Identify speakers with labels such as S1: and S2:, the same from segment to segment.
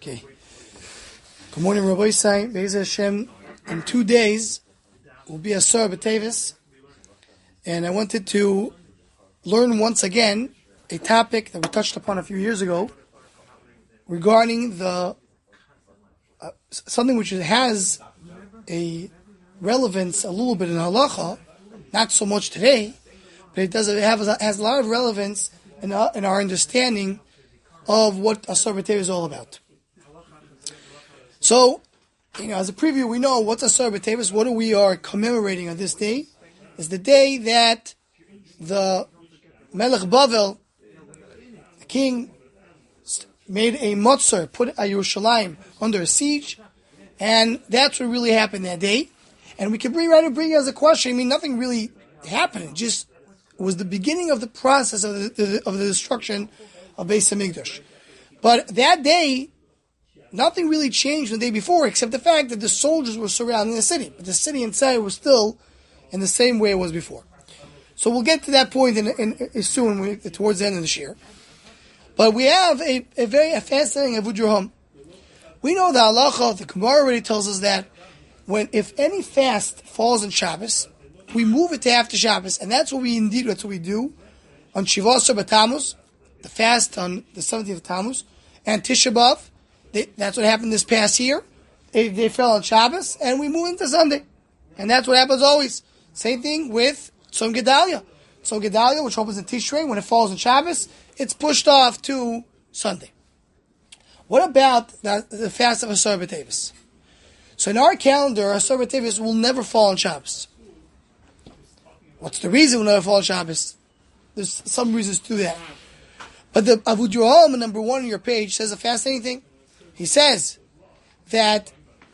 S1: Okay. Good morning, Rabbi Isai. Be'ez Hashem. In 2 days, will be Asar B'Tevis. And I wanted to learn once again a topic that we touched upon a few years ago regarding the something which has a relevance a little bit in halacha, not so much today, but has a lot of relevance in our understanding of what Asar B'Tevis is all about. So, as a preview, we know what's Asar B'Tevis, what we are commemorating on this day, is the day that the Melech Bavel, the king, made a Motzar, put Yerushalayim under a siege, and that's what really happened that day. And we can bring it as a question. I mean, nothing really happened. It just was the beginning of the process of the destruction of Beis Hamikdash. But that day, nothing really changed the day before, except the fact that the soldiers were surrounding the city. But the city inside was still in the same way it was before. So we'll get to that point soon, towards the end of this year. But we have a very fascinating Avodah Zarah. We know the halacha, the Gemara already tells us that if any fast falls on Shabbos, we move it to after Shabbos, and that's what we do on Shiva Asar B'Tammuz, the fast on the 17th of Tammuz, and Tisha B'Av. That's what happened this past year. They fell on Shabbos, and we move into Sunday. And that's what happens always. Same thing with Tzom Gedalia. Tzom Gedalia, which opens in Tishrei, when it falls on Shabbos, it's pushed off to Sunday. What about the fast of Asar B'Tevis? So in our calendar, Asar B'Tevis will never fall on Shabbos. What's the reason it will never fall on Shabbos? There's some reasons to that. But the Avodah Zarah, number 1 on your page, says a fascinating thing. He says that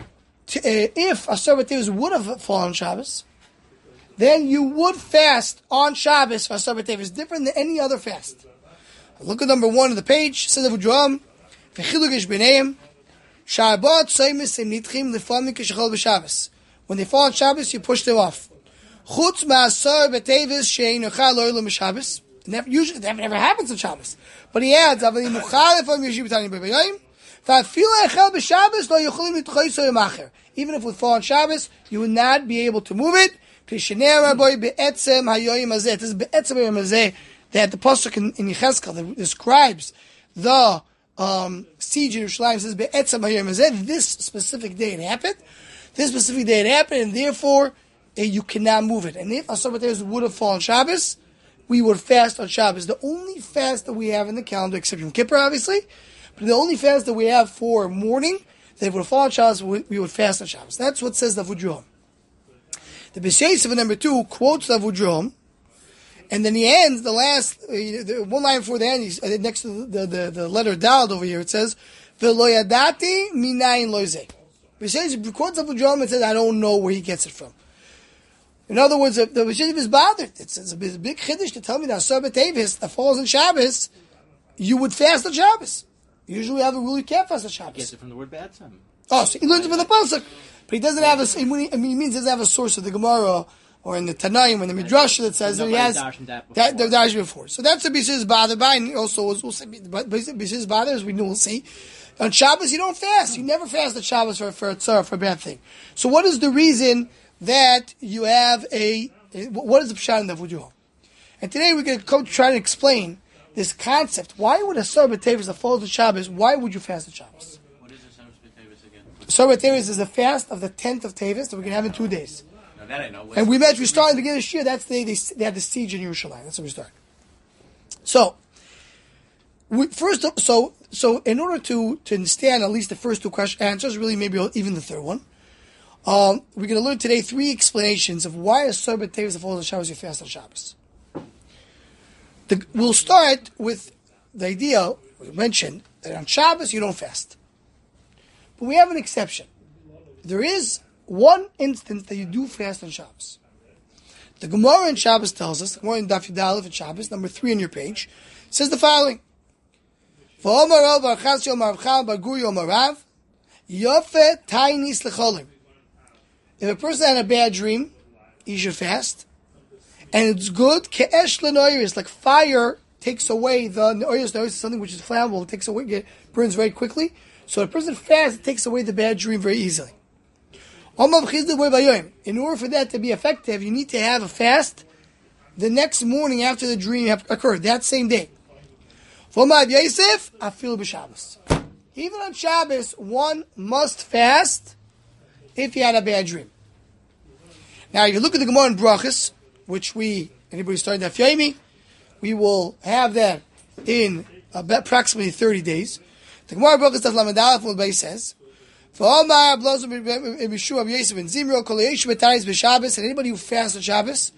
S1: if Asar B'Tevis would have fallen on Shabbos, then you would fast on Shabbos for Asar B'Tevis, different than any other fast. Look at number 1 on the page. It says Avodah Zarah, V'chiluk ish b'neim, Shabbat tzaymis em nitchim lefamim k'shechol b'Shabbos. When they fall on Shabbos, you push them off. Chutz ma'asar b'Tevis she'ein yochal lo yilo m'Shabbos. Usually, that never happens on Shabbos. But he adds, Aval im muchal lefam yeshiv b'tani b'bayim, v'afil echel b'Shabbos lo yocholim l'tchoyso yemacher. Even if it would fall on Shabbos, you would not be able to move it. Pishnei Rabbi be'etzem hayoyim hazeh. This is be'etzem hayoyim hazeh that the pasuk in Yechezkel that describes the siege in Yerushalayim says be'etzem hayoyim hazeh. This specific day it happened. And therefore you cannot move it. And if Asar B'Tevis would have fallen on Shabbos, we would fast on Shabbos. The only fast that we have in the calendar, except Yom Kippur, obviously, but the only fast that we have for morning, that if it would have fallen on Shabbos, we would fast on Shabbos. That's what says the Avodah Zarah. The B'Sheis of number 2 quotes the Avodah Zarah, and then he ends the last, one line before the end, next to the letter Dal over here, it says, V'lo yadati minayin lo zeh. B'Sheis quotes the Avodah Zarah and says, I don't know where he gets it from. In other words, the B'Sheis is bothered. It's a big chiddush to tell me that Asar B'Tevis that falls on Shabbos, you would fast on Shabbos. Usually we have a rule you can't fast on Shabbos.
S2: He gets it from the word Be'etzem.
S1: Oh, so he learns it from the pasuk, but he doesn't have he means he doesn't have a source of the Gemara or in the Tanaim or in the Midrash that says that he has that the dash before. So that's the B'Sheis bothered by, and also we'll see. But B'Sheis bothered, as we'll see. On Shabbos you don't fast. You never fast on Shabbos for a tzara, for a bad thing. So what is the reason that you have what is the pshat in the Avodah Zarah? And today we're going to try to explain this concept. Why would Asar B'Tevis that falls on Shabbos, why would you fast on Shabbos?
S2: What is Asar B'Tevis again?
S1: Asar B'Tevis is the fast of the 10th of Tevis that we can have in 2 days.
S2: No, that I know.
S1: And we started at the beginning of this year, that's the day they had the siege in Yerushalayim. That's when we started. So, so in order to understand at least the first 2 answers, really maybe even the third one, we're going to learn today 3 explanations of why Asar B'Tevis that falls on Shabbos you fast on Shabbos. We'll start with the idea we mentioned that on Shabbos you don't fast. But we have an exception. There is one instance that you do fast on Shabbos. The Gemara in Shabbos tells us, the Gemara in Daf Yud Aleph in Shabbos, number 3 on your page, says the following. If a person had a bad dream, he should fast. And it's good, ke'esh l'noyris, like fire takes away the noyris. Noyris is something which is flammable, it takes away, it burns very quickly. So a person fasts, it takes away the bad dream very easily. In order for that to be effective, you need to have a fast the next morning after the dream occurred, that same day. Even on Shabbos, one must fast if he had a bad dream. Now, if you look at the Gemara in Brachos, which anybody started that Yomi, we will have that in approximately 30 days. The Gemara in Brachos Daf says, and anybody who fasts on Shabbos,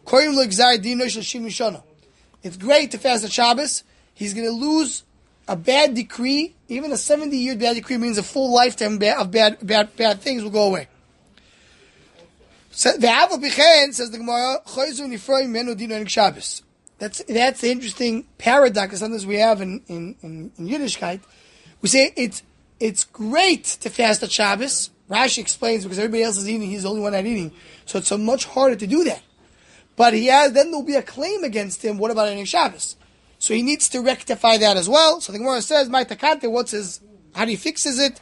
S1: it's great to fast on Shabbos. He's going to lose a bad decree. Even a 70-year bad decree means a full lifetime of bad things will go away. The Aval Pichen says the Gemara, that's the interesting paradox that sometimes we have in Yiddishkeit. We say it's great to fast at Shabbos. Rashi explains because everybody else is eating, he's the only one not eating. So it's so much harder to do that. But then there'll be a claim against him. What about eating Shabbos? So he needs to rectify that as well. So the Gemara says, "My takante, how he fixes it?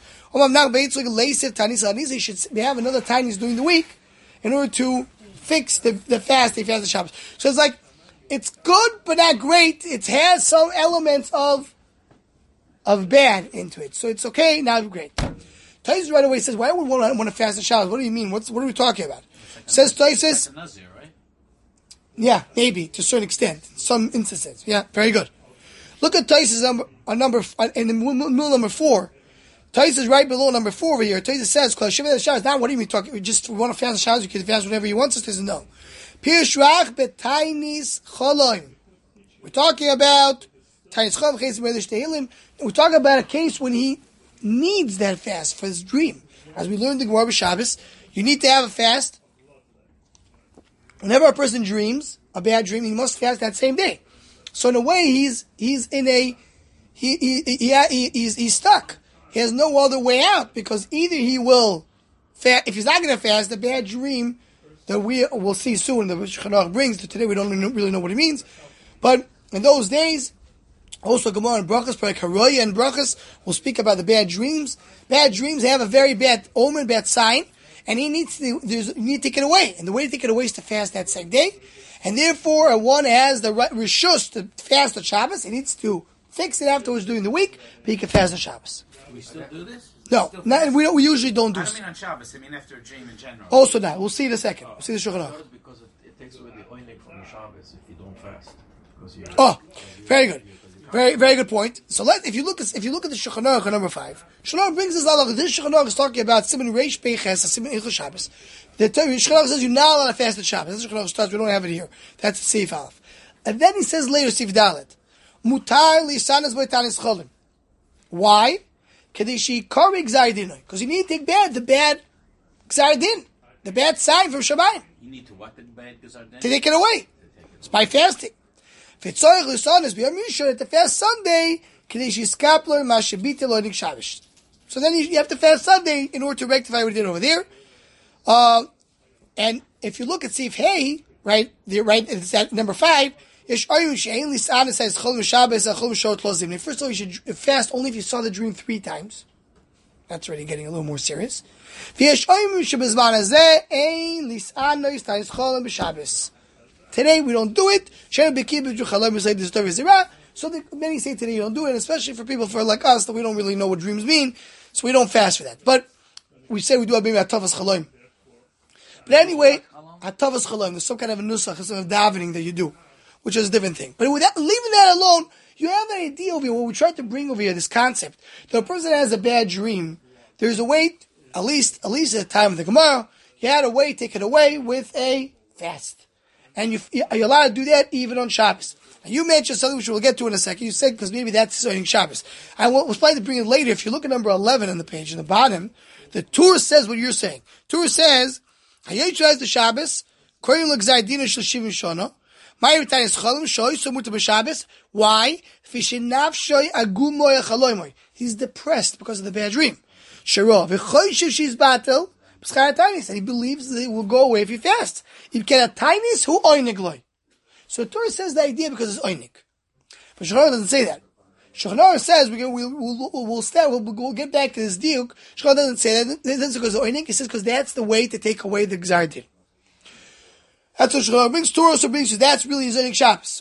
S1: He should have another time he's doing the week in order to fix the fast. He fasts Shabbos. So it's like it's good but not great. It has some elements of bad into it. So it's okay, not great." Taisus right away says, "Why would one want to fast the Shabbos? What do you mean? What are we talking about?" Says Taisus. Yeah, maybe to a certain extent, some instances. Yeah, very good. Look at Taisus in the middle number 4. Taisus right below number 4 over here. Taisus says, now what do you mean talking? We want to fast the Shabbos, you can fast whenever you want. Says no. Pirshrach betainis choloim. We're talking about tainis cholaim chesim medish tehilim. We're talking about a case when he needs that fast for his dream. As we learned in Gemara Shabbos, you need to have a fast. Whenever a person dreams a bad dream, he must fast that same day. So in a way, he's stuck. He has no other way out because either he will fast. If he's not going to fast, the bad dream that we will see soon, that Shulchan brings today, we don't really know what it means. But in those days, also Gemara and Brachos, Haroya and Brachos will speak about the bad dreams. Bad dreams have a very bad omen, bad sign. And you need to take it away. And the way to take it away is to fast that same day. And therefore, one has the right rishus to fast on Shabbos. He needs to fix it afterwards during the week, but he can fast on Shabbos.
S2: We still do this?
S1: No, we usually don't do.
S3: I don't mean on Shabbos. I mean after a dream in general.
S1: Also not. We'll see in a second. We'll see the Shulchan Aruch.
S4: Because it takes away the oinik from the Shabbos if you don't fast.
S1: Very good. Very, very good point. So if you look at the Shulchan Aruch number 5, Shulchan Aruch brings this halakha. This Shulchan Aruch is talking about Siman Reish Peiches, Siman Ilchos Shabbos. The Shulchan Aruch says you're not allowed to fast at Shabbos. This Shulchan Aruch starts. We don't have it here. That's Seif Aleph. And then he says later Seif Dalet, Mutar lisanas b'tanis cholim. Why? Because you need to take the bad gzar din, the bad sign from Shabbat.
S2: You need to what the bad gzar din?
S1: To take it away. It's by fasting. If it's to fast Sunday, so then you have to fast Sunday in order to rectify what he did over there. And if you look at Seif Hey, it's at number 5. First of all, you should fast only if you saw the dream 3 times. That's already getting a little more serious. Today we don't do it. So many say today you don't do it, especially for people like us that we don't really know what dreams mean, so we don't fast for that. But we say we do maybe atavas chaloim. But anyway, atavas chaloim, there's some kind of a nusach, some of davening that you do, which is a different thing. But leaving that alone, you have an idea over here. What we tried to bring over here, this concept that a person has a bad dream, there's a way, at least at the time of the Gemara, you had a way to take it away with a fast. And you're allowed to do that even on Shabbos. And you mentioned something which we'll get to in a second. You said, because maybe that's starting Shabbos. I was planning to bring it later. If you look at number 11 on the page, in the bottom, the Torah says what you're saying. Torah says, Hayoy tries the Shabbos, Koyim l'gzaydina shel shivim shana, Ma'ir tayis cholim shoy, so muta b'Shabbos. Why? Fishinav shoy agum moya chaloimoy. He's depressed because of the bad dream. Shero, v'choy shiv she's battle, and he believes that it will go away if he fasts. So Torah says the idea because it's oinik. But Shulchan doesn't say that. Shulchan Aruch says we'll get back to this diuk. Shulchan doesn't say that. It doesn't because the oinik. It says because that's the way to take away the gzar din. That's what Shulchan Aruch brings. Torah also brings you. That's really Zedek Shabbos.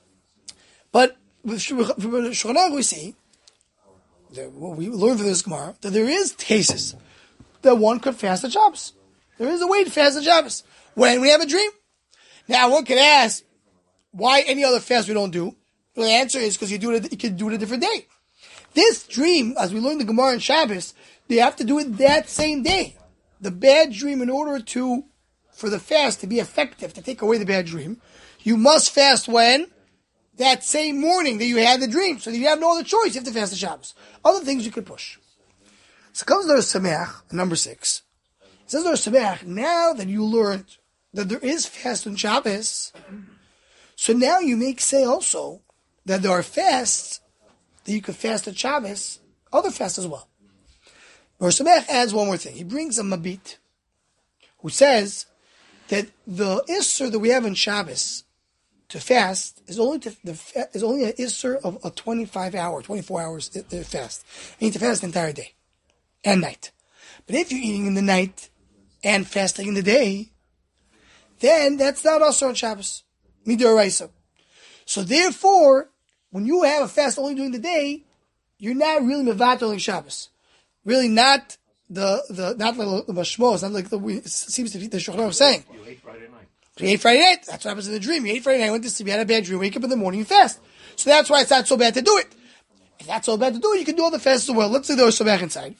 S1: But with Shulchan Aruch we see that what we learn from this Gemara that there is cases that one could fast on Shabbos. There is a way to fast on Shabbos when we have a dream. Now one could ask why any other fast we don't do. Well, the answer is because you can do it a different day. This dream, as we learned the Gemara in Shabbos, they have to do it that same day. The bad dream, in order for the fast to be effective, to take away the bad dream, you must fast when? That same morning that you had the dream. So you have no other choice. You have to fast the Shabbos. Other things you could push. So comes the Sameach, number 6. It says the Sameach, now that you learned that there is fast on Shabbos, so now you may say also that there are fasts that you could fast on Shabbos, other fasts as well. Or Sameach adds one more thing. He brings a Mabit who says that the Isser that we have in Shabbos to fast is only an Isser of a 24 hours fast. You need to fast the entire day and night. But if you're eating in the night and fasting in the day, then that's not also on Shabbos. Midoraisa. So therefore, when you have a fast only during the day, you're not really mevatel on Shabbos. Really not not like the Mashmos, not like it seems to be the Shulchan Aruch saying.
S4: You ate Friday night.
S1: You ate Friday night. That's what happens in the dream. You ate Friday night, went to sleep, you had a bad dream, wake up in the morning, you fast. So that's why it's not so bad to do it. If that's so bad to do it, you can do all the fasts as well. Let's say there was some back inside.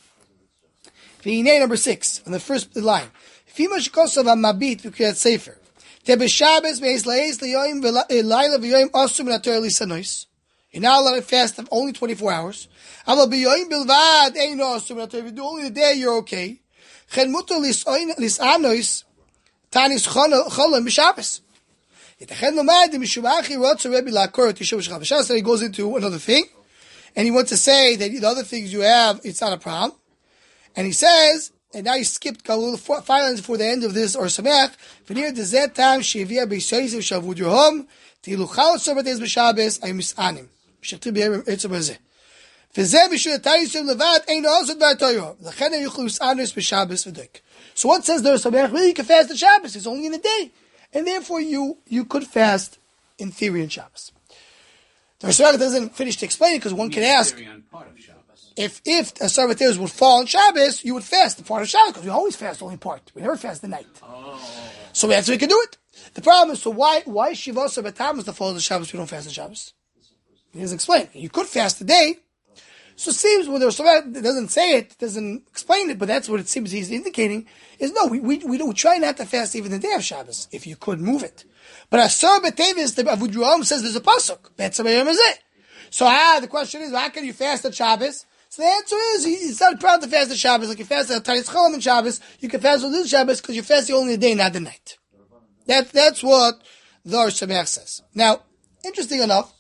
S1: Number 6, on the first line. Fima shkosav mabit v'kriyat sefer. Tebeshabes meis laes liyoim v'layla v'yoim asum v'nator lisanois. You're not allowed to fast of only 24 hours. Aval b'yoim bilvad ein asum v'nator. If you do only the day, you're okay. Chen mutar lisanois tanis cholam b'shabes. Yitached lomad mishumachi rotza Rebbe lakor tishuv shchav b'shabes. So he goes into another thing, and he wants to say that the other things you have, it's not a problem. And he says, and now he skipped a little 5 lines before the end of this, or Sameach, v'nir dezet tam shevia b'yisayisiv shavud yohom, tilu chal sorbates b'shabes, ay misanim. B'shechti b'yem etzah b'zeh. V'zeh b'shul atayisiv levat, ein osot b'atoyo. L'chen yuchlu misanis b'shabes v'doik. So what says there, Sameach? Really, you can fast the Shabbos. It's only in the day. And therefore, you could fast, in theory, in Shabbos. The Sameach doesn't finish to explain it, because one can ask, if a Sarbateus would fall on Shabbos, you would fast the part of Shabbos, because we always fast only part. We never fast the night. So that's how we can do it. The problem is, so why Shiva Sabbatamas the fall of the Shabbos, we don't fast on Shabbos? He doesn't explain. You could fast the day. So it seems, when there's it doesn't say it, doesn't explain it, but that's what it seems he's indicating, is no, we try not to fast even the day of Shabbos, if you could move it. But as Sarbatevis, the Avud Yoam says there's a pasuk. So the question is, how can you fast on Shabbos? So the answer is, he's not proud to fast the Shabbos. Like you fast the Tanis Cholam on Shabbos, you can fast on this Shabbos because you're fasting only the day, not the night. That's what the Sameach says. Now, interesting enough,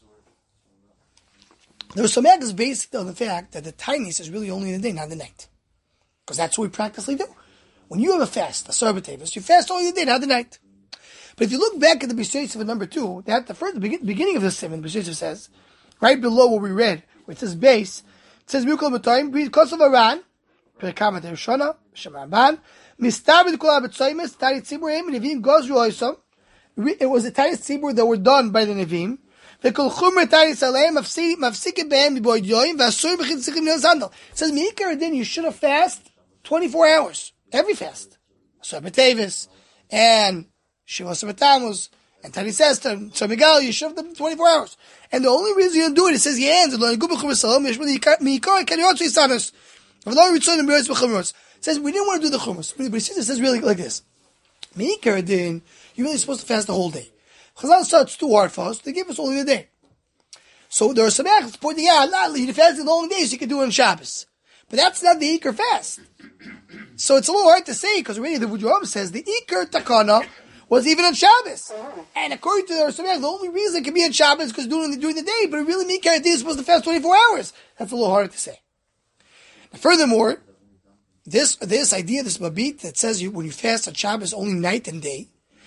S1: the Sameach is based on the fact that the Tanis is really only in the day, not the night. Because that's what we practically do. When you have a fast, a Sarbatevis, you fast only the day, not the night. But if you look back at the B'Sheitzav number 2, that the beginning of the Simon, B'Sheitzav says, right below what we read, where it says base, it says Mikol B'Toim, because of Aran, Perkamat Ershona, Shemaban, Mistabed Kol HaBetzoymes, Tari Tziburim, Nevim Gozru Oisom. It was the Tari Tzibur that were done by the Nevim. V'kol Chumer Tari Salem, Mafsikim Behem, B'Boid Yoim, V'Asur B'Chid Tzichim Nil Zandal. It says, Meikar Adin, you should have fast 24 hours. Every fast. Sarbatevis, and Shiva Sabbatamus, and Tani Sester, so Miguel, you should have them 24 hours. And the only reason you don't do it, it says, it says, we didn't want to do the Chumas. But it says really like this. You're really supposed to fast the whole day. Chazal said it's too hard for us. They give us only the day. So there are some acts pointing out, you fast the only days, you can do it on Shabbos. But that's not the Iker fast. So it's a little hard to say, because already the Vudrab says the Iker Takana was even on Shabbos. And according to the Rasamach, the only reason it can be on Shabbos is because during the day, but it really means Karat is supposed to fast 24 hours. That's a little harder to say. Now, furthermore, this idea, this Mabit that says when you fast on Shabbos only night and day,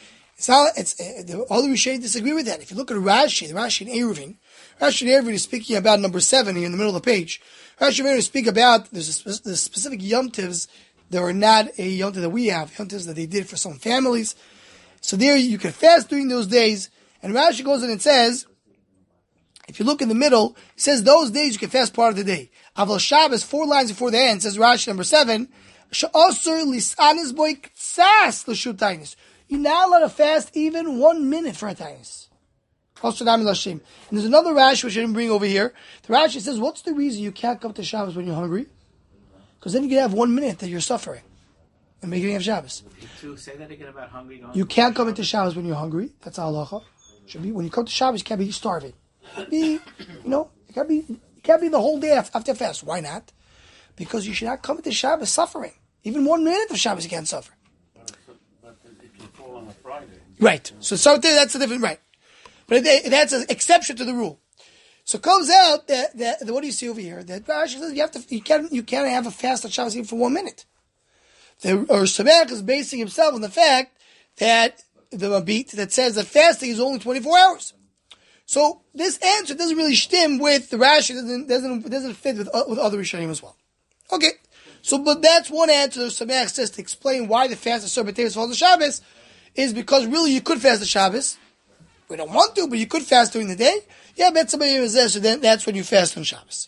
S1: All the Rishonim disagree with that. If you look at Rashi, the Rashi in Eruvin is speaking about number 7 here in the middle of the page. Rashi and Eruvin speak about there's specific yomtivs that are not a yomtiv that we have, yomtivs that they did for some families. So there you can fast during those days. And Rashi goes in and says, if you look in the middle, it says those days you can fast part of the day. Aval Shabbos, 4 lines before the end, says Rashi number 7, She'osur lisanis boy ktsas l'shutainis. You're not allowed to fast even 1 minute for a tainis. And there's another Rashi which I didn't bring over here. The Rashi says, what's the reason you can't come to Shabbos when you're hungry? Because then you can have 1 minute that you're suffering and beginning of Shabbos.
S3: To say that again about hungry.
S1: You can't come into Shabbos when you're hungry. That's halacha. Should be when you come to Shabbos, you can't be starving. You can't be the whole day after fast. Why not? Because you should not come into Shabbos suffering. Even 1 minute of Shabbos you can't suffer.
S4: But it can fall on a Friday.
S1: Right. So that's a different right. But that's an exception to the rule. So it comes out that what do you see over here? That Rashi says you can't have a fast on Shabbos even for 1 minute. The Sameach is basing himself on the fact that the Mabit that says that fasting is only 24 hours. So this answer doesn't really stem with the Rashi. Doesn't fit with other Rishonim as well. Okay. So, but that's one answer the Sameach says to explain why the fast of Sarbet Tevis falls on Shabbos is because really you could fast the Shabbos. We don't want to, but you could fast during the day. Yeah, but somebody is there, so then that's when you fast on Shabbos.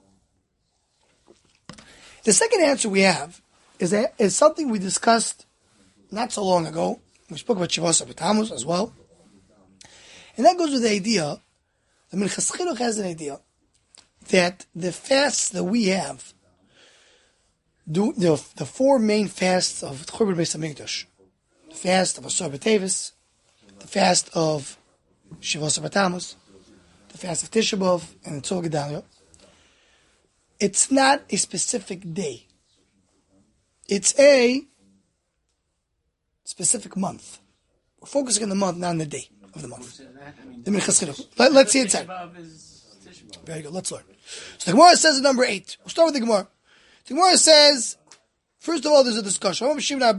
S1: The second answer we have is something we discussed not so long ago. We spoke about Shavuos Tammuz as well. And that goes with the idea, the Minchas Chinuch has an idea that the fasts that we have, the 4 main fasts of Churban Beis HaMikdash, the fast of Asar B'Tevis, the fast of Shavuos Tammuz, the fast of Tisha B'Av, and the Tzol Gedalia, it's not a specific day. It's a specific month. We're focusing on the month, not on the day of the month. The Minchas Chinuch. Let's see inside. Very good. Let's learn. So the Gemara says in number 8. We'll start with the Gemara. The Gemara says, first of all, there's a discussion. Kiva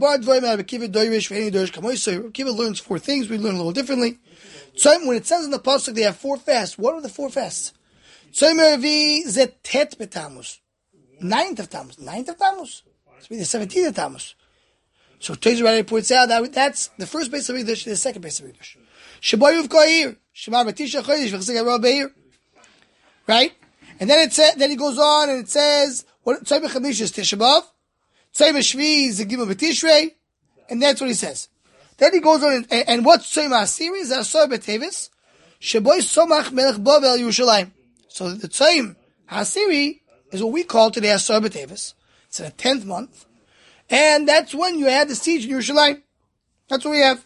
S1: learns 4 things. We learn a little differently. When it says in the pasuk they have 4 fasts, what are the 4 fasts? 9th of Tammuz. 9th of Tammuz. It's the 17th of Tammuz. So Teiz already points out that that's the first base of English, the second base of English. Right? And then then he goes on and it says, what Tzayim Chamish is Tisha B'Av, Tzayim Shvi is the Gimel B'Tishrei, and that's what he says. Then he goes on and what's Tzayim HaSiri is Asar B'Tevis, Sheboy Somach Melech Bavel Yerushalayim. So the Tzayim HaSiri is what we call today Asar B'Tevis. It's in the 10th month. And that's when you had the siege in Yerushalayim. That's what we have.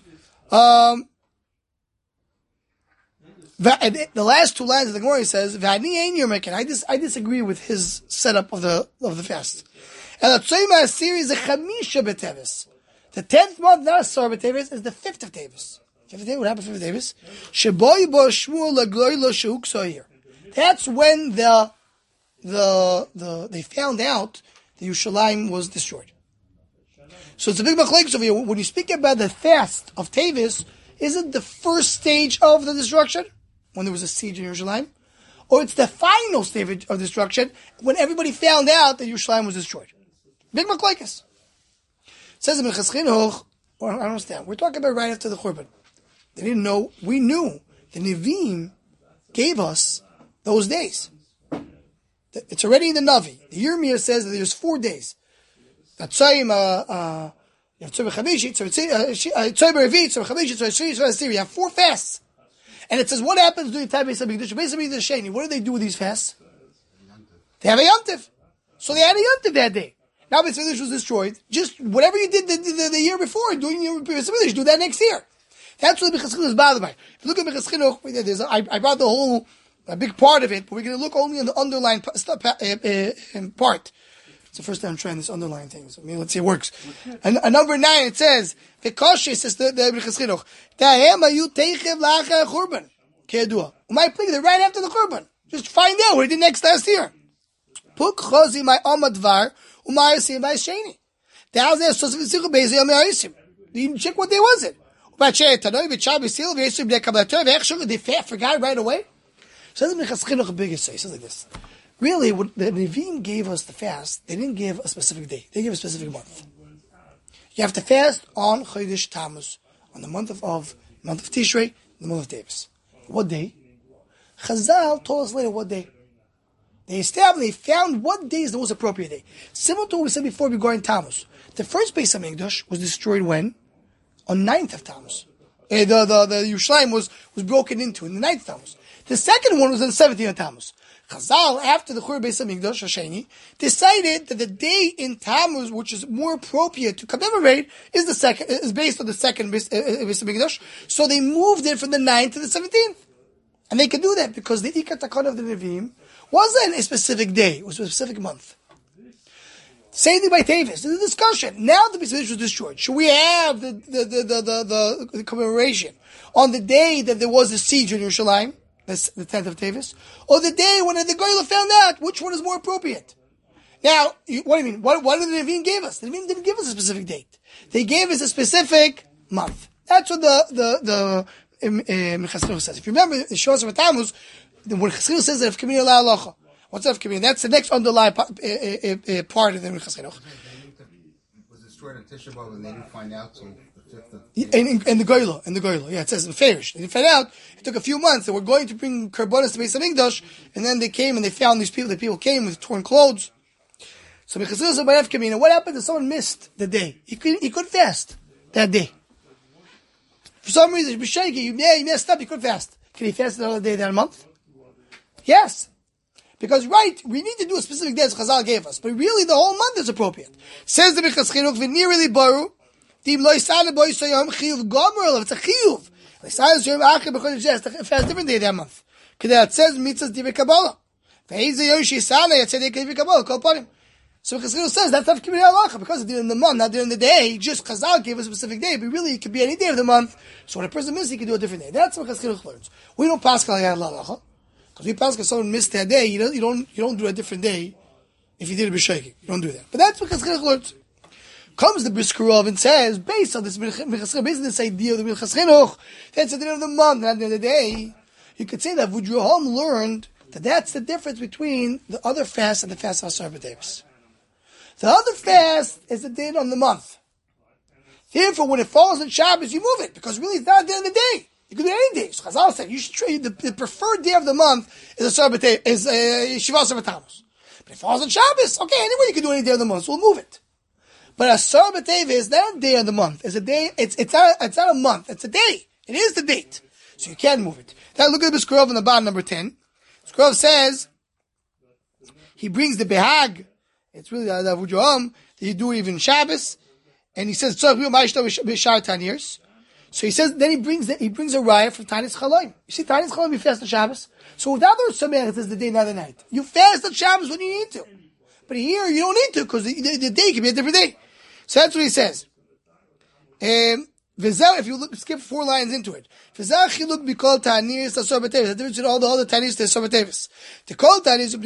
S1: The last 2 lines of the Gemara says, I disagree with his setup of the fast. And the Tzayim HaSiri is the Chamisha B'Tevis. The 10th month, not Asar B'Tevis, is the 5th of Tevis. 5th of Tevis, what happened 5th of Tevis? Sheboy Bo Shmuel L'Gloi Lo Sheuk Sohir. That's when they found out that Yerushalayim was destroyed. So it's a big machlekes over here. When you speak about the fast of Tevis, is it the first stage of the destruction, when there was a siege in Yerushalayim? Or it's the final stage of destruction, when everybody found out that Yerushalayim was destroyed? Big machlekes. Says in Minchas Chinuch, I don't understand. We're talking about right after the Churban. They didn't know. We knew. The Nevi'im gave us those days. It's already in the Navi. The Yirmiyah says that there's 4 days. That Tzayim, you have Tzayim Chamishi, Tzayim Revi, Tzayim Chamishi, Tzayim Shvi, Tzayim Asiri. You have 4 fasts. And it says, what happens during the time of Beis HaMikdash? Beis HaMikdash Sheni. What do they do with these fasts? They have a Yontif. So they had a Yontif that day. Now Beis HaMikdash was destroyed. Just whatever you did the year before, doing your Beis HaMikdash, do that next year. That's what the Minchas Chinuch is bothered by. If you look at Minchas Chinuch, I brought the whole, a big part of it, but we're going to look only in the underlying part. It's the first time I'm trying this underlying thing, so let's see if it works. And number 9, it says, "V'koshi," says the Minchas Chinuch, "Tahem ayu teichev la'achar churban ke'yadua." U'may plig, right after the churban. Just find out what he did next last year. Puk chozi my amadvar u'may yasim by sheni. You check what day was it? They forgot right away. So the Minchas Chinuch bigger say, says like this. Really, when the Nevi'im gave us the fast, they didn't give a specific day. They gave a specific month. You have to fast on Chodesh Tammuz, on the month of Tishrei, the month of Teves. What day? Chazal told us later what day. They found what day is the most appropriate day. Similar to what we said before regarding Tammuz. The first Beis HaMikdash was destroyed when? On 9th of Tammuz. The Yerushalayim was broken into in the 9th of Tammuz. The second one was on the 17th of Tammuz. Chazal, after the Chur Beis HaMikdash, Hasheni, decided that the day in Tammuz, which is more appropriate to commemorate, is based on the second Beis HaMikdash. So they moved it from the 9th to the 17th. And they could do that because the Ikar Takon of the Nevi'im wasn't a specific day, it was a specific month. Same thing by Tevis. There's a discussion. Now the Beis HaMikdash was destroyed. Should we have the commemoration on the day that there was a siege in Yerushalayim, the 10th of Tevis, or the day when the Goyla found out which one is more appropriate? Now, what do you mean? What did the Nevi'im give us? The Nevi'im didn't give us a specific date. They gave us a specific month. That's what the Minchas Chinuch says. If you remember, the Shos of Tammuz, when Chassidus says that if Kamina la halacha, what's that Kamina? That's the next underlying part of the Minchas Chinuch.
S5: Was destroyed on Tisha B'Av and they didn't find out till the 5th of...
S1: In the Goyla, yeah, it says in Farish. They didn't find out. It took a few months. They were going to bring Karbonis to Beis HaMikdash, and then they came and they found these people. The people came with torn clothes. So Minchas Chinuch said, Kamina, what happened if someone missed the day? He couldn't fast that day. For some reason, he messed up, he couldn't fast. Can he fast another day that month? Yes. Because, we need to do a specific day as Chazal gave us. But really, the whole month is appropriate. Says the Minchas Chinuch, v'nirili baru, dim lo yisane bo yisayom chiyuv gomer, it's a chiyuv. Yisane yisayom acher b'chodesh zeh, fast different day that month. Kedei it says, mitzvahs divei Kabbalah. V'heize yom shiyisane, yatzedei divei Kabbalah, kol panim. So Minchas Chinuch says, that's not Kamei Halacha, because it's during the month, not during the day. Just Chazal gave us a specific day, but really, it could be any day of the month. So when a person misses, he can do a different day. That's what Minchas Chinuch learns. We don't pass Kamei Halacha. Because we pass if someone missed that day, you don't do a different day if you did a b'shegeg. You don't do that. But that's what Minchas Chinuch learns. Comes the Brisker Rav and says, based on this Minchas Chinuch, based on this idea of the Minchas Chinuch, that's at the end of the month, not at the end of the day. You could say that Vudroham learned that that's the difference between the other fast and the fast of Asar B'Tevis. The other fast is the day on the month. Therefore, when it falls on Shabbos, you move it, because really it's not at the end of the day. You can do any day. So Chazal said you should trade the preferred day of the month is Shiva Asar B'Tammuz. But if it falls on Shabbos, okay, anyway you can do any day of the month, so we'll move it. But Asar B'Tevis is not a day of the month. It's a day. It's not a month. It's a day. It is the date, so you can't move it. Now look at the Brisker Rav on the bottom, number 10. Brisker Rav says he brings the Behag. It's really the Avujoam that you do even Shabbos, and he says so he says then he brings a raya from Tanis Chaloim. You see, Tanis Chaloim you fast on Shabbos. So without the Samech, it says the day, not the night. You fast on Shabbos when you need to, but here you don't need to because the day can be a different day. So that's what he says. If you skip 4 lines into it, the difference in all the other tanis to Asar B'Tevis. The kol tanis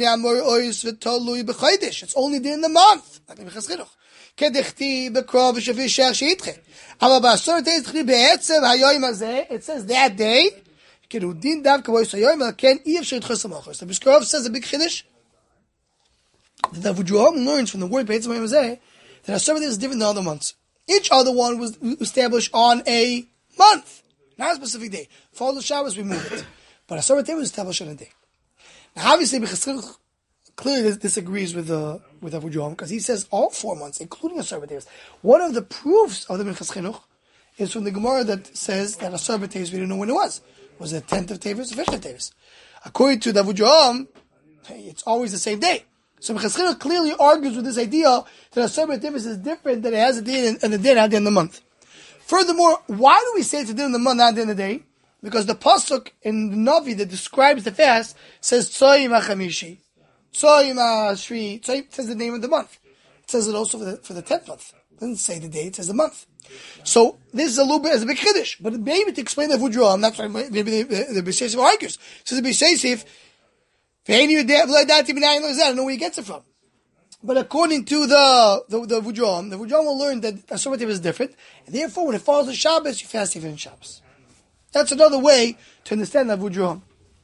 S1: it's only during the month. Like the Minchas Chinuch. Kedechti b'krov v'shavi she'ach she'itche. Aber b'Asar B'Tevis tchli be'etzem hayoyim hazeh. It says that day. Kedudin dav k'voy sayoyim al ken iyef she'itchos amachos. The Brisker Rav says a big chiddush. The Avujoam learns from the word be'etzem hayoyim hazeh that Asar B'Tevis is different than other months. Each other one was established on a month, not a specific day. Fall of Shabbos, we move it. But Asar B'Tevis was established on a day. Now, obviously, Minchas Chinuch clearly disagrees with Avujoam because he says all 4 months, including Asar B'Tevis. One of the proofs of the Minchas Chinuch is from the Gemara that says that Asar B'Tevis, we didn't know when it was. Was it 10th of Tevis or 5th of Tevis? According to the Avujoam, it's always the same day. So Minchas Chinuch clearly argues with this idea that Asar B'Tevis is different, that it has a day and a day not at the end of the month. Furthermore, why do we say it's a day in the month, not at the end of the day? Because the pasuk in the Navi that describes the fast says Tzoyim HaChamishi, Tzoyim HaShvi, Tzoyim says the name of the month. It says it also for the 10th month. It doesn't say the day, it says the month. So this is a little bit as a big chiddush, but maybe to explain the Avujoam, that's why maybe the Beis Yosef argues. It says the Beis Yosef, I don't know where he gets it from. But according to the Vudrom will learn that Asur B'Tevis is different, and therefore when it falls on Shabbos, you fast even in Shabbos. That's another way to understand the Vudrom.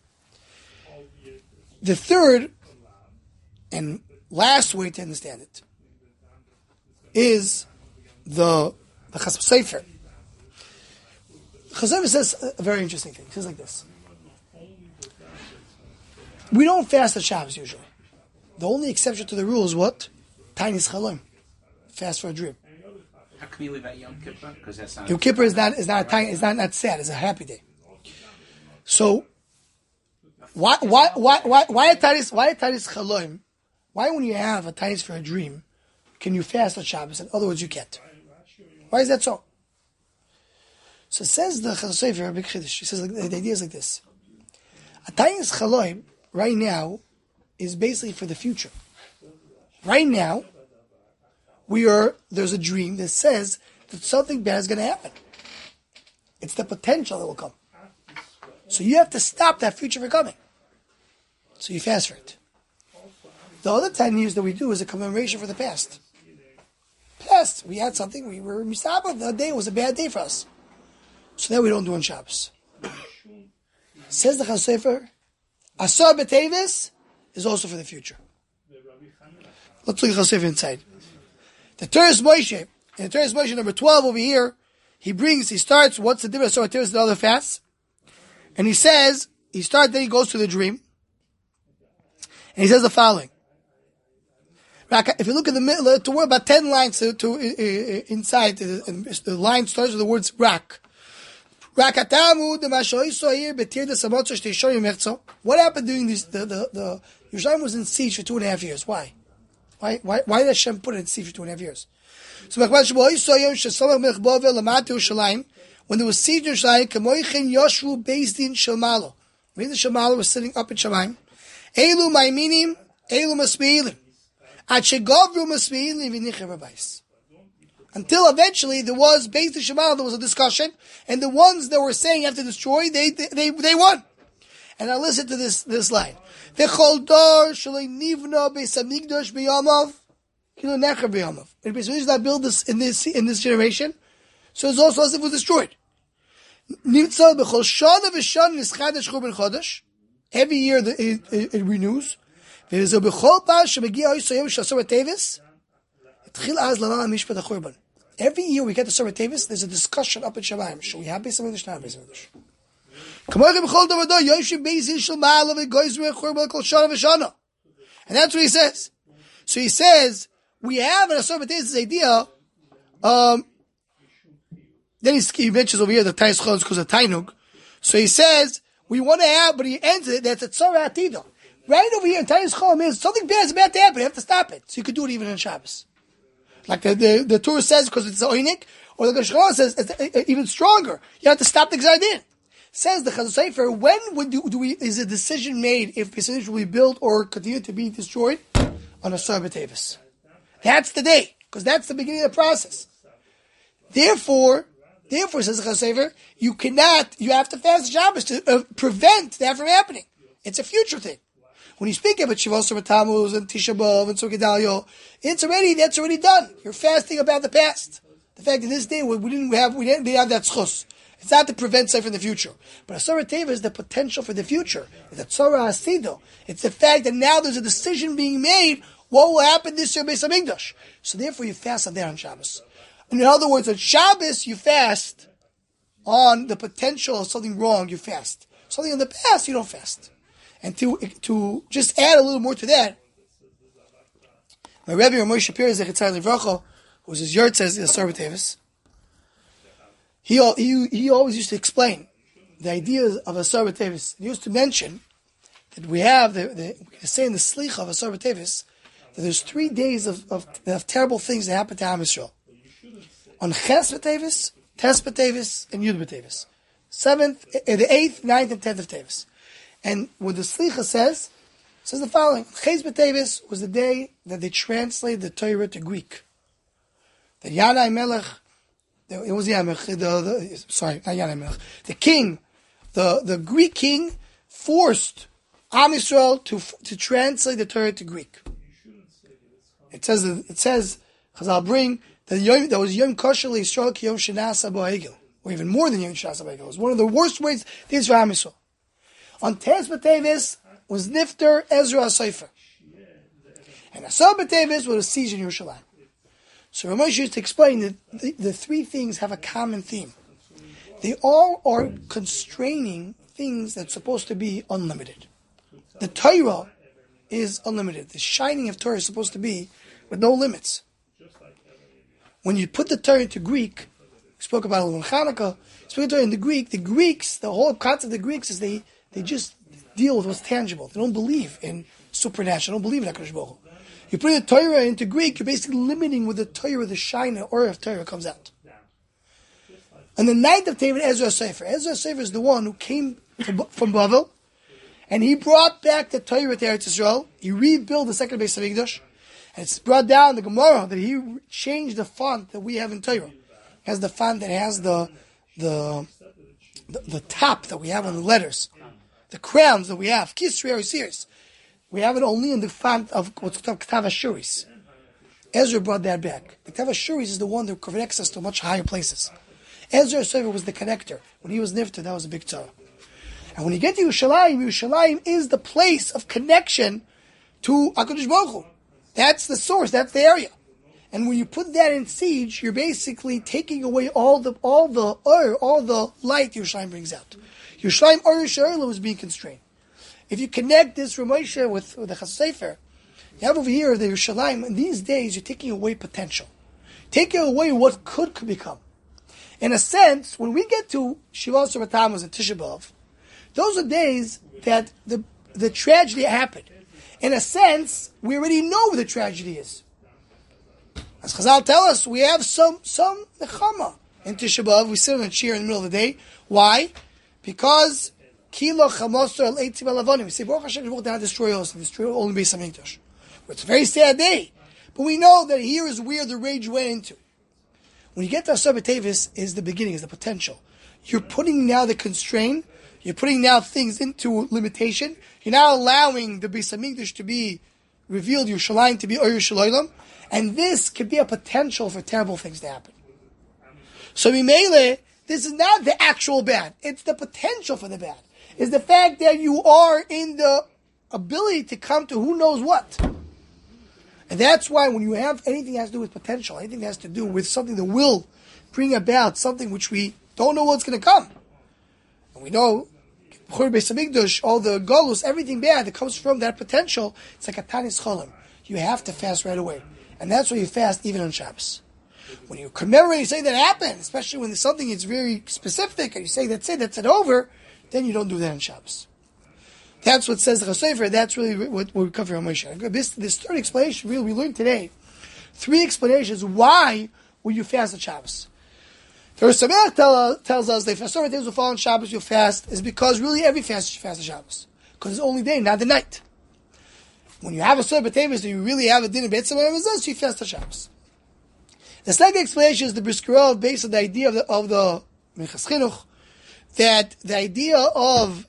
S1: The third and last way to understand it is the Chasam Sofer. Chasam Sofer says a very interesting thing. He says like this. We don't fast at Shabbos usually. The only exception to the rule is what? Tainis Chaloim. Fast for a dream.
S3: How can you leave out Yom Kippur? Because that's not.
S1: Yom Kippur is not sad. It's a happy day. So why a Tainis Chaloim? Why when you have a Tainis for a dream, can you fast on Shabbos? In other words, you can't. Why is that so? So it says the Chasam Sofer, Big Chiddush. He says the idea is like this: a Tainis Chaloim right now is basically for the future. Right now, there's a dream that says that something bad is going to happen. It's the potential that will come. So you have to stop that future from coming. So you fast for it. The other 10 years that we do is a commemoration for the past. Past, we had something, we were mistabel, that day was a bad day for us. So that we don't do on Shabbos. Says the Chasam Sofer, Asur B'Tevis is also for the future. Let's look at Chasam Sofer inside. The Teres Moshe, in the Teres Moshe number 12 over here, he starts, what's the difference of Asur B'Tevis and the other fasts? And he says, then he goes to the dream, and he says the following. If you look at the middle, to word about 10 lines inside, the line starts with the words rak. What happened during this? The Yerushalayim was in siege for 2.5 years. Why did Hashem put it in siege for 2.5 years? So when there was siege in Yerushalayim, the Shemalo was sitting up in Shamayim. Elu ma'iminim, elu masbi'ilim. Until eventually there was, based on Shemalo, there was a discussion, and the ones that were saying you have to destroy, they won. And now listen to this line. V'chol dor shalei nivna beis hamikdash b'yamav, kilo necher b'yamav. And if it's not built in this generation, so it's also as if it was destroyed. Nimtza b'chol shana v'shana nischadesh churban chodesh. Every year it renews. V'ezeh b'chol pas shemegia oisayim shasor b'tevis. Tchil az lama mishpat hachurban. Every year we get to Asur B'Tevis, there's a discussion up in Shamayim. Should we have Beis Hamikdash? Not Beis Hamikdash. And that's what he says. So he says, we have in Asur B'Tevis this idea, then he mentions over here the Tainis Chol because of Tainug. So he says, we want to have, but he ends it, that's a Tzara Atidah. Right over here in Tainis Chol means something bad is about to happen, you have to stop it. So you could do it even on Shabbos. Like the Torah says, because it's oinik, or the Geshchon says, it's even stronger. You have to stop the Gzardin. Says the Chasam Sofer, when is a decision made if Beis Hamikdash will be built or continue to be destroyed? On Asur B'Tevis. That's the day, because that's the beginning of the process. Therefore, says the Chasam Sofer, you have to fast Shabbos to prevent that from happening. It's a future thing. When you speak about Shavuos or Tammuz and Tisha B'Av and Sukkot, that's already done. You're fasting about the past. The fact that this day we didn't have that schus. It's not to prevent stuff in the future. But Asur B'Tevis is the potential for the future. It's a Tzara Asido. It's the fact that now there's a decision being made, what will happen this year Beis Hamikdash. So therefore you fast on there on Shabbos. In other words, on Shabbos you fast on the potential of something wrong, you fast. Something in the past, you don't fast. And to just add a little more to that, my Rebbe Ramoshe Shapiro Zechitzar Livracha, who was his yard says Asur B'Tevis, he always used to explain the idea of Asur B'Tevis. He used to mention that we have we can say in the Slicha of Asur B'Tevis that there's 3 days of terrible things that happen to Am Yisrael. On Ches B'Tevis, Tes B'Tevis, and Yud B'Tevis. The 8th, 9th, and 10th of Tevis. And what the Slicha says the following. Ches B'Tevis was the day that they translated the Torah to Greek. That Yanai Melech, it was Yanai Melech, sorry, not Yanai Melech, the king, the Greek king forced Am Yisrael to translate the Torah to Greek. It says, Chazal bring that was Yom Kosher Yisrael Ki Yom Shenasa Bo'egel, or even more than Yom Shenasa Bo'egel. It was one of the worst ways things for Am Yisrael. On Teres B'Tevis was Nifter Ezra HaSofer, and Asar B'Tevis was a siege in Yerushalayim. So Ramesh used to explain that the three things have a common theme. They all are constraining things that's supposed to be unlimited. The Torah is unlimited. The shining of Torah is supposed to be with no limits. When you put the Torah into Greek, we spoke about it in Hanukkah, speak the Torah into Greek, the Greeks, the whole concept of the Greeks is they just deal with what's tangible. They don't believe in supernatural. They don't believe in HaKadosh Baruch Hu. You put the Torah into Greek, you're basically limiting with the Torah, the shine, or of Torah comes out. On the night of Tevet, Ezra Sefer. Ezra Sefer is the one who came from Bavel, and he brought back the Torah to Eretz Yisrael. He rebuilt the second base of Mikdash, and it's brought down the Gemara that he changed the font that we have in Torah. It has the font that has the top that we have on the letters, the crowns that we have, Kisri or Osiris. We have it only in the font of what's called Ktav Ashuris. Ezra brought that back. The Ktav Ashuris is the one that connects us to much higher places. Ezra Sefer was the connector. When he was Nifter, that was a big Torah. And when you get to Yerushalayim, Yerushalayim is the place of connection to HaKadosh Baruch Hu. That's the source, that's the area. And when you put that in siege, you're basically taking away all the light Yerushalayim brings out. Yerushalayim Or Yerushalayim was being constrained. If you connect this Ramosha with the Chassidus Sefer, you have over here the Yerushalayim. In these days, you're taking away potential, taking away what could become. In a sense, when we get to Shiva Asar B'Tammuz and Tisha B'Av, those are days that the tragedy happened. In a sense, we already know what the tragedy is. As Chazal tell us, we have some nechama in Tisha B'Av. We sit on a chair in the middle of the day. Why? Because Kilo Chamosor El Eitzim Alavonim. We say, Baruch Hashem, did not destroy us and destroy only Beis HaMikdash. It's a very sad day. But we know that here is where the rage went into. When you get to Asar B'Tevis, is the beginning, is the potential. You're putting now the constraint, you're putting now things into limitation, you're now allowing the Beis HaMikdash to be revealed, Yerushalayim to be Or Yerushalayim, and this could be a potential for terrible things to happen. So Mimele, this is not the actual bad, it's the potential for the bad. It's the fact that you are in the ability to come to who knows what. And that's why when you have anything that has to do with potential, anything that has to do with something that will bring about something which we don't know what's going to come. And we know, B'chur Beis HaMikdash, all the Golus, everything bad that comes from that potential, it's like a Tanis Cholim. You have to fast right away. And that's why you fast even on Shabbos. When you commemorate, you say that happened, especially when there's something that's very specific, and you say that's it over, then you don't do that on Shabbos. That's what says the Chassidus. That's really what we cover on Moshe. This third explanation, really, we learned today. 3 explanations why will you fast on Shabbos. The Rosh Hashanah tells us that if Asar B'Tevis will fall on Shabbos, you'll fast, is because really every fast you fast on Shabbos. Because it's only day, not the night. When you have Asar B'Tevis, and you really have a dinner Beit Tzemach, so you fast on Shabbos. The second explanation is the Bris Korah, based on the idea of the Minchas Chinuch, that the idea of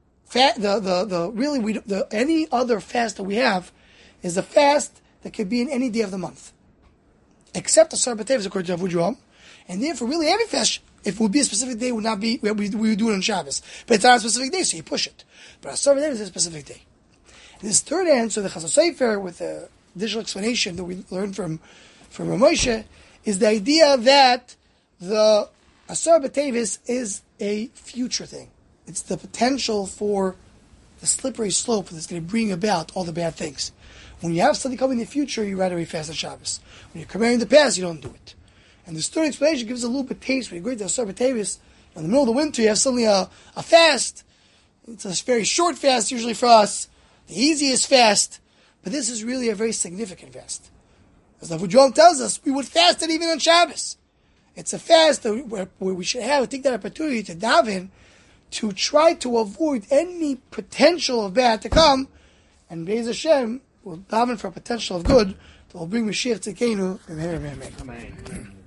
S1: any other fast that we have is a fast that could be in any day of the month, except Asar B'Tevis according to Avud Yom, and therefore really every fast, if it would be a specific day, would not be we would do it on Shabbos, but it's not a specific day, so you push it. But Asar B'Tevis is a specific day. And this third answer, the Chassidus Sefer, with the additional explanation that we learned from Moshe, is the idea that the Asar B'Tevis is a future thing. It's the potential for the slippery slope that's going to bring about all the bad things. When you have something coming in the future, you rather be fast on Shabbos. When you're comparing the past, you don't do it. And this third explanation gives a little bit taste. When you go to Asar B'Tevis, in the middle of the winter, you have suddenly a fast. It's a very short fast, usually for us, the easiest fast. But this is really a very significant fast. As the Avud Yom tells us, we would fast it even on Shabbos. It's a fast where we should take that opportunity to daven, to try to avoid any potential of bad to come, and Be'ez Hashem will daven for a potential of good that will bring Mashiach Tzidkeinu. Amen.